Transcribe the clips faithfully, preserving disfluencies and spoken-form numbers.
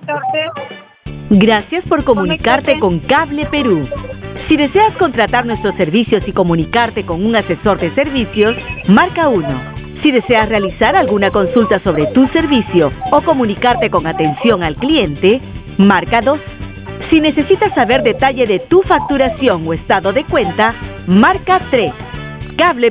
Gracias por comunicarte con Cable Perú. Si deseas contratar nuestros servicios y comunicarte con un asesor de servicios, marca uno. Si deseas realizar alguna consulta sobre tu servicio o comunicarte con atención al cliente, marca dos. Si necesitas saber detalle de tu facturación o estado de cuenta, marca tres. Cable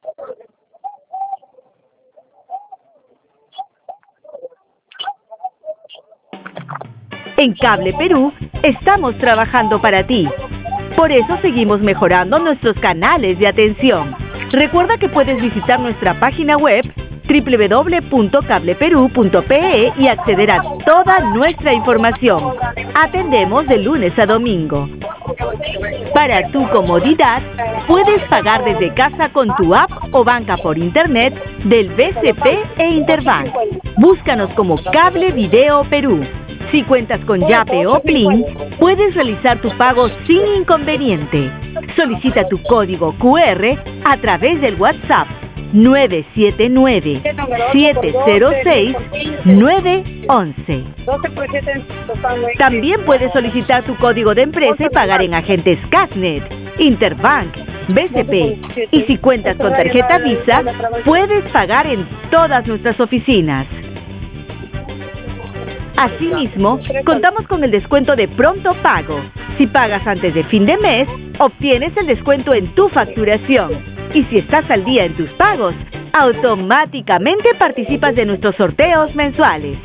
En Cable Perú estamos trabajando para ti. Por eso seguimos mejorando nuestros canales de atención. Recuerda que puedes visitar nuestra página web doble u doble u doble u punto cable perú punto pe e y acceder a toda nuestra información. Atendemos de lunes a domingo. Para tu comodidad, puedes pagar desde casa con tu app o banca por internet del B C P e Interbank. Búscanos como Cable Video Perú. Si cuentas con Yape o Plin, puedes realizar tu pago sin inconveniente. Solicita tu código cu erre a través del WhatsApp nueve siete nueve, siete cero seis, nueve once. También puedes solicitar tu código de empresa y pagar en agentes Casnet, Interbank, B C P. Y si cuentas con tarjeta Visa, puedes pagar en todas nuestras oficinas. Asimismo, contamos con el descuento de pronto pago. Si pagas antes de fin de mes, obtienes el descuento en tu facturación. Y si estás al día en tus pagos, automáticamente participas de nuestros sorteos mensuales.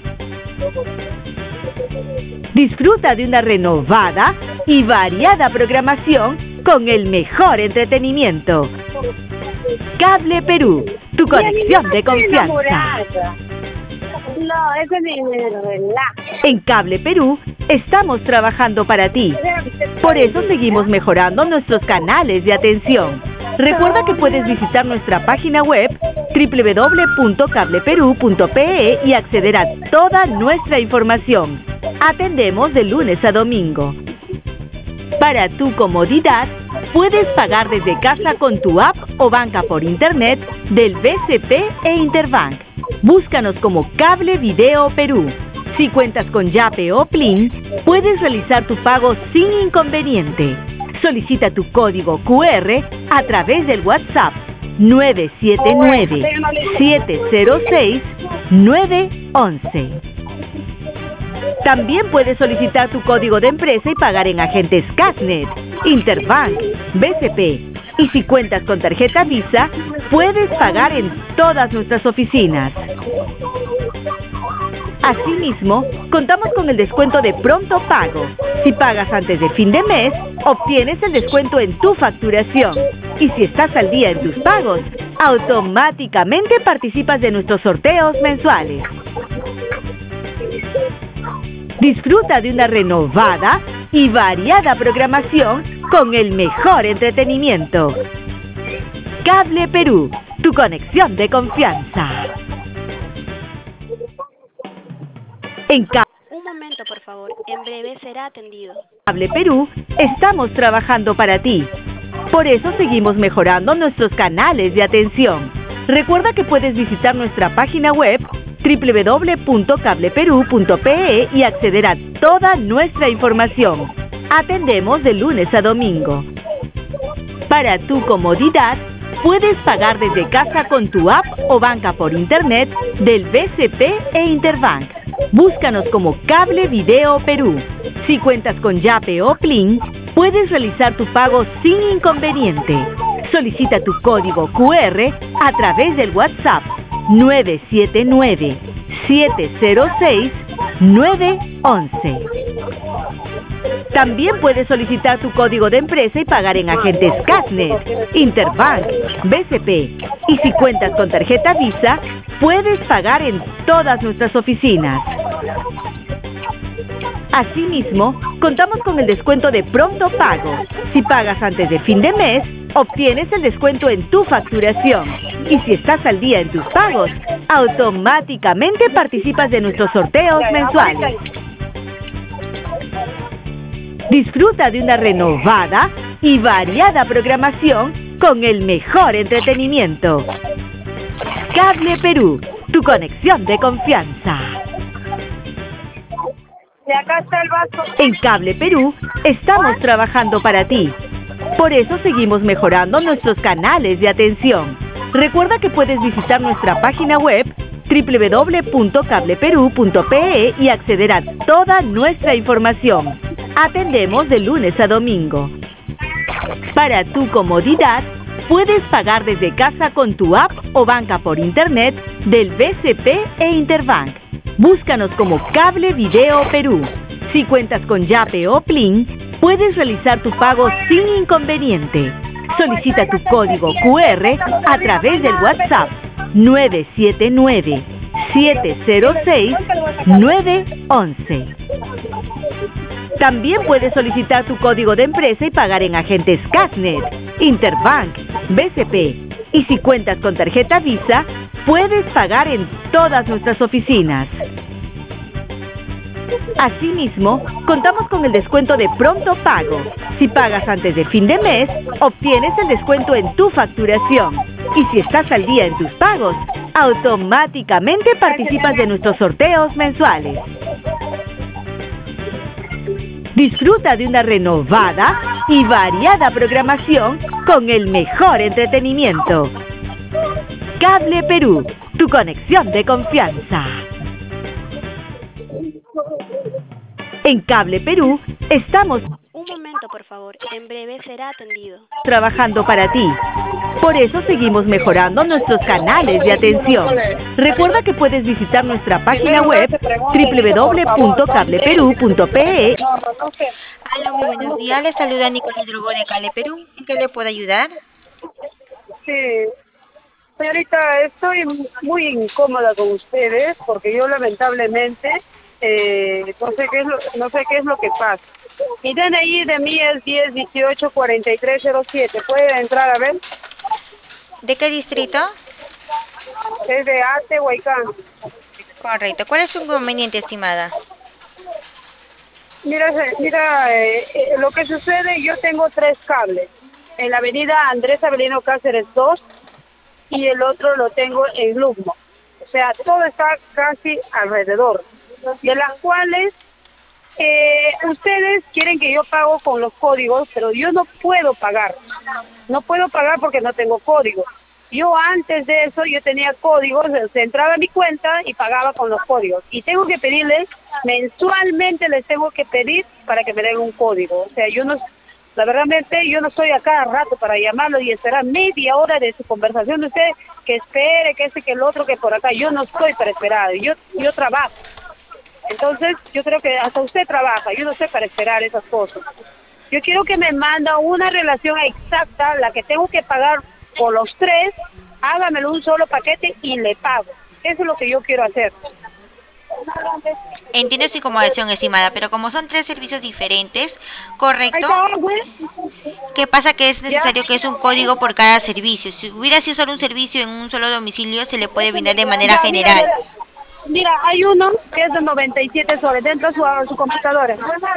Disfruta de una renovada y variada programación con el mejor entretenimiento. Cable Perú, tu conexión de confianza. No, eso ni me relaja. En Cable Perú estamos trabajando para ti. Por eso seguimos mejorando nuestros canales de atención. Recuerda que puedes visitar nuestra página web doble u doble u doble u punto cable perú punto pe e y acceder a toda nuestra información. Atendemos de lunes a domingo. Para tu comodidad, puedes pagar desde casa con tu app o banca por internet del B C P e Interbank. Búscanos como Cable Video Perú. Si cuentas con Yape o Plin, puedes realizar tu pago sin inconveniente. Solicita tu código cu erre a través del WhatsApp nueve siete nueve, siete cero seis, nueve once. También puedes solicitar tu código de empresa y pagar en agentes Casnet, Interbank, B C P. Y si cuentas con tarjeta Visa, puedes pagar en todas nuestras oficinas. Asimismo, contamos con el descuento de pronto pago. Si pagas antes de fin de mes, obtienes el descuento en tu facturación. Y si estás al día en tus pagos, automáticamente participas de nuestros sorteos mensuales. Disfruta de una renovada y variada programación con el mejor entretenimiento. Cable Perú, tu conexión de confianza. En Cable Un momento, por favor. En breve será atendido. Cable Perú estamos trabajando para ti. Por eso seguimos mejorando nuestros canales de atención. Recuerda que puedes visitar nuestra página web doble u doble u doble u punto cable perú punto pe e y acceder a toda nuestra información. Atendemos de lunes a domingo. Para tu comodidad, puedes pagar desde casa con tu app o banca por internet del B C P e Interbank. Búscanos como Cable Video Perú. Si cuentas con Yape o Plin, puedes realizar tu pago sin inconveniente. Solicita tu código cu erre a través del WhatsApp nueve siete nueve, siete cero seis, nueve once. También puedes solicitar tu código de empresa y pagar en agentes Casnet, Interbank, B C P. Y si cuentas con tarjeta Visa, puedes pagar en todas nuestras oficinas. Asimismo, contamos con el descuento de pronto pago. Si pagas antes de fin de mes, obtienes el descuento en tu facturación. Y si estás al día en tus pagos, automáticamente participas de nuestros sorteos mensuales. Disfruta de una renovada y variada programación con el mejor entretenimiento. Cable Perú, tu conexión de confianza. Y acá está el vaso. En Cable Perú estamos trabajando para ti. Por eso seguimos mejorando nuestros canales de atención. Recuerda que puedes visitar nuestra página web doble u doble u doble u punto cable perú punto pe e y acceder a toda nuestra información. Atendemos de lunes a domingo. Para tu comodidad, puedes pagar desde casa con tu app o banca por internet del B C P e Interbank. Búscanos como Cable Video Perú. Si cuentas con Yape o Plin, puedes realizar tu pago sin inconveniente. Solicita tu código cu erre a través del WhatsApp nueve siete nueve, siete cero seis, nueve once. También puedes solicitar tu código de empresa y pagar en agentes Casnet, Interbank, B C P. Y si cuentas con tarjeta Visa, puedes pagar en todas nuestras oficinas. Asimismo, contamos con el descuento de pronto pago. Si pagas antes de fin de mes, obtienes el descuento en tu facturación. Y si estás al día en tus pagos, automáticamente participas de nuestros sorteos mensuales. Disfruta de una renovada y variada programación con el mejor entretenimiento. Cable Perú, tu conexión de confianza. En Cable Perú estamos Un momento, por favor. En breve será atendido. trabajando para ti. Por eso seguimos mejorando nuestros canales de atención. Recuerda que puedes visitar nuestra página web doble u doble u doble u punto cable perú punto pe e. Hola, muy buenos días. Les saluda Nicole Drogo de Cable Perú. ¿En qué le puedo ayudar? Sí. Señorita, estoy muy incómoda con ustedes porque yo lamentablemente eh, no sé qué es lo, no sé qué es lo que pasa. Mi D N I de mí es diez dieciocho cuarenta y tres cero siete. ¿Puede entrar a ver? ¿De qué distrito? Es de Ate, Huaycán. Correcto. ¿Cuál es su inconveniente, estimada? Mira, se- mira eh, eh, lo que sucede, yo tengo tres cables. En la avenida Andrés Avelino Cáceres dos y el otro lo tengo en Lugmo. O sea, todo está casi alrededor. De las cuales eh, ustedes quieren que yo pago con los códigos, pero yo no puedo pagar. No puedo pagar porque no tengo código. Yo antes de eso yo tenía códigos, se entraba a mi cuenta y pagaba con los códigos. Y tengo que pedirles, mensualmente les tengo que pedir para que me den un código. O sea, yo no, la verdadmente yo no estoy a cada rato para llamarlo y esperar media hora de su conversación de usted, que espere, que este, que el otro, que por acá. Yo no estoy para esperar, yo, yo trabajo. Entonces, yo creo que hasta usted trabaja, yo no estoy para esperar esas cosas. Yo quiero que me manda una relación exacta, la que tengo que pagar por los tres, hágamelo un solo paquete y le pago. Eso es lo que yo quiero hacer. Entiendo su incomodación, estimada, pero como son tres servicios diferentes, Ahí ¿correcto? está, güey. ¿Qué pasa? Que es necesario que es un código por cada servicio. Si hubiera sido solo un servicio en un solo domicilio, se le puede brindar de manera Ya, mira, general. Mira, mira, hay uno que es de noventa y siete soles dentro de su, su computadora.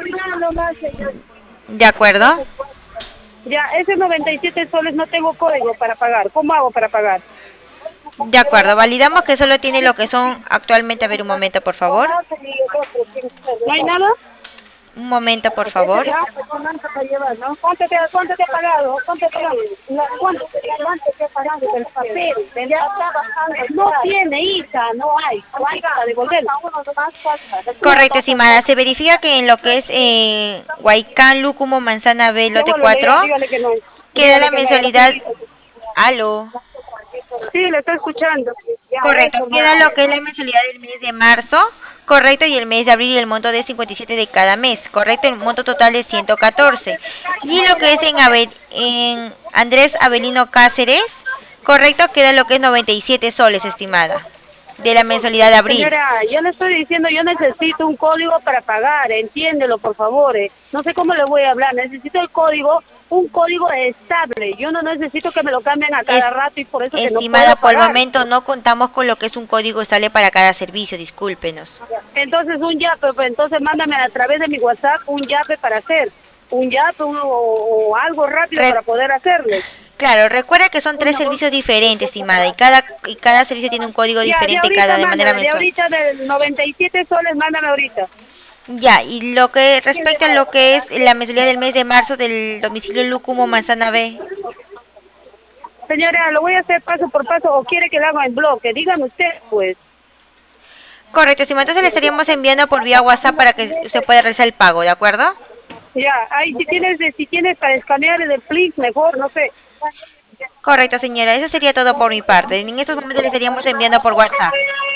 ¿De acuerdo? Ya, ese noventa y siete soles no tengo código para pagar. ¿Cómo hago para pagar? De acuerdo. Validamos que solo tiene lo que son actualmente. A ver, un momento, por favor. ¿No hay nada? Un momento, por favor. Ya, ¿Cuánto te, cuánto te ha pagado? ¿Cuánto te ha pagado? ¿Cuánto te, cuánto te ha pagado? El papel. Ya está bajando. No tiene, hija, no hay. Hay para devolverlo. Correcto, estimada. Se verifica que en lo que es eh, Huaycán, Lúcumo, Manzana B, lote Déjalo, cuatro, dígale que no. queda Dígale la que no. mensualidad. Aló. Sí, le estoy escuchando. Ya, Correcto, eso, queda ma. lo que es la mensualidad del mes de marzo, correcto, y el mes de abril y el monto de cincuenta y siete de cada mes, correcto, el monto total de ciento catorce. Y lo que es en, Ave- en Andrés Avelino Cáceres, correcto, queda lo que es noventa y siete soles, estimada, de la mensualidad de abril. Señora, yo le estoy diciendo, yo necesito un código para pagar, entiéndelo, por favor. eh. No sé cómo le voy a hablar, necesito el código, un código estable. Yo no necesito que me lo cambien a cada Es- rato y por eso que no Estimada, puedo por el pagar. momento no contamos con lo que es un código estable para cada servicio, discúlpenos. Entonces un yape, pues entonces mándame a través de mi WhatsApp un yape para hacer. Un yape un- o, o algo rápido Re- para poder hacerle. Claro, recuerda que son tres servicios diferentes, estimada, y cada y cada servicio tiene un código Ya, de diferente ahorita cada de manera mándame, de mensual. ahorita del noventa y siete soles, mándame ahorita. Ya, y lo que respecta a lo que es la mensualidad del mes de marzo del domicilio Lúcumo Manzana B. Señora, lo voy a hacer paso por paso o quiere que lo haga en bloque. Dígame usted, pues. Correcto, estimado. Entonces le estaríamos enviando por vía WhatsApp para que usted pueda realizar el pago, ¿de acuerdo? Ya, ahí si tienes, si tienes para escanear el Flix, mejor, no sé. Correcto, señora. Eso sería todo por mi parte. En estos momentos le estaríamos enviando por WhatsApp.